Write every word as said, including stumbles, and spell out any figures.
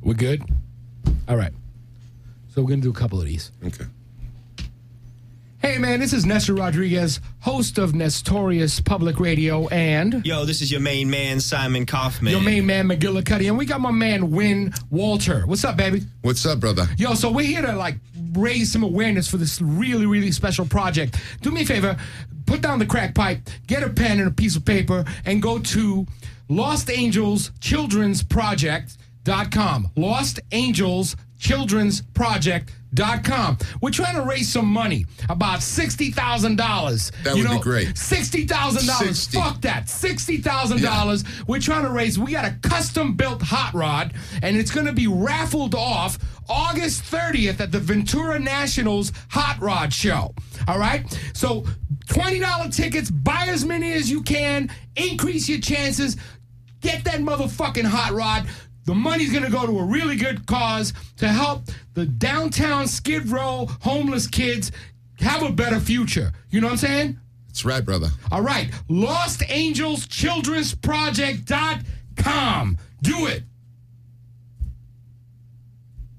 We're good? All right. So we're going to do a couple of these. Okay. Hey, man, this is Nestor Rodriguez, host of Nestorious Public Radio, and... Yo, this is your main man, Simon Kaufman. Your main man, McGillicuddy, and we got my man, Win Walter. What's up, baby? What's up, brother? Yo, so we're here to, like, raise some awareness for this really, really special project. Do me a favor, put down the crack pipe, get a pen and a piece of paper, and go to Lost Angels Children's Project dot com. Lost Angels Children's Project dot com. We're trying to raise some money, about sixty thousand dollars. That you would know, be great. sixty thousand dollars. sixty. Fuck that. sixty thousand dollars. Yeah. We're trying to raise, we got a custom-built hot rod, and it's going to be raffled off August thirtieth at the Ventura Nationals Hot Rod Show. All right? So twenty dollars tickets, buy as many as you can, increase your chances, get that motherfucking hot rod. The money's going to go to a really good cause to help the downtown Skid Row homeless kids have a better future. You know what I'm saying? That's right, brother. All right. Lost Angels Children's Project dot com. Do it.